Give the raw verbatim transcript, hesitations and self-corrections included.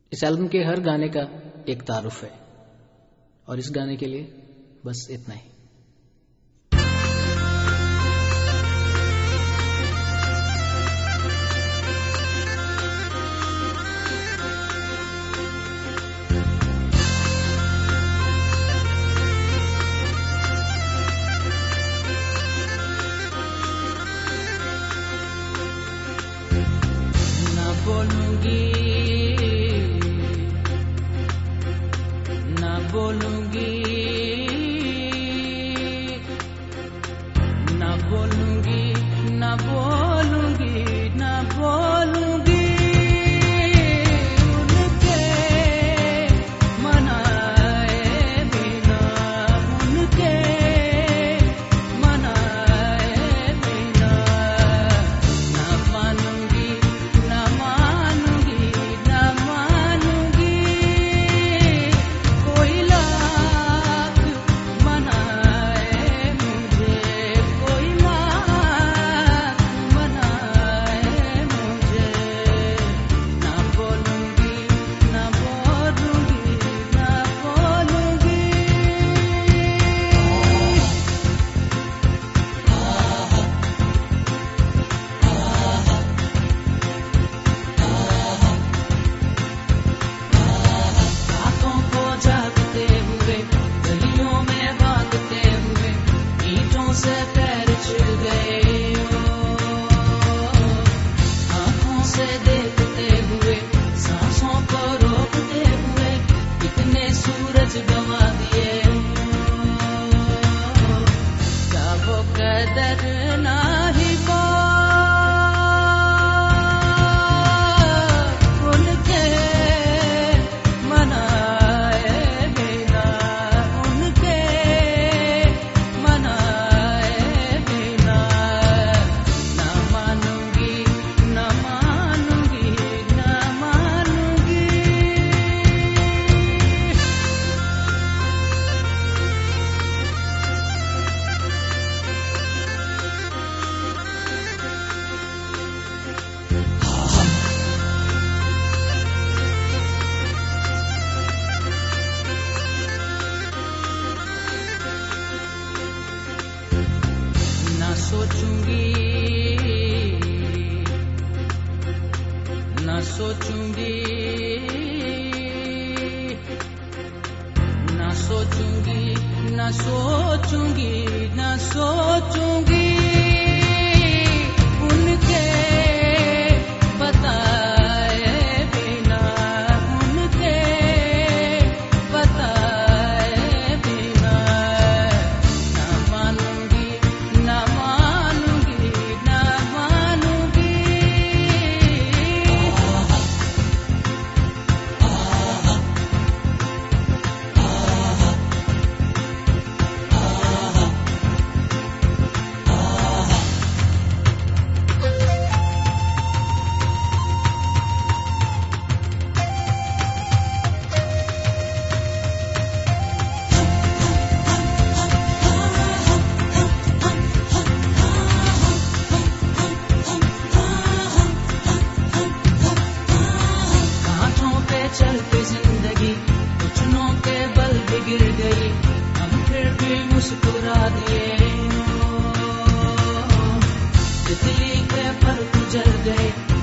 इस एल्बम के हर गाने का एक तारुफ है और इस गाने के लिए बस इतना ही। ना बोलूंगी ना बोलूंगी ना बोलूंगी ना बोलूंगी ना बोलूंगी उनके मनाए बिना उनके मनाए बिना ना मानूंगी ना मानूंगी ना मानूंगी कोई लाख मनाए मुझे कोई लाख मनाए मुझे ना बोलूंगी ना बोलूंगी ना बोलूंगी। रातों को जागते हुए गलियों में भागते हुए ईंटों से पैर छिल गए आंखों से देखते हुए सांसों को रोकते हुए कितने सूरज गंवा दिए क्या वो कदर नाही को उनके मनाए बिना उनके मनाए बिना ना मानूंगी ना मानूंगी ना मानूंगी। ना सोचूंगी ना सोचूंगी ना सोचूंगी ना सोचूंगी ना सोचूंगी उनके बताए बिना उनके बताए बिना ना मानूंगी ना मानूंगी ना मानूंगी। कांटों पे चलती जिंदगी घुटनों के बल भी गिर गई हम फिर भी मुस्कुरा दिए तितली के पर जल गए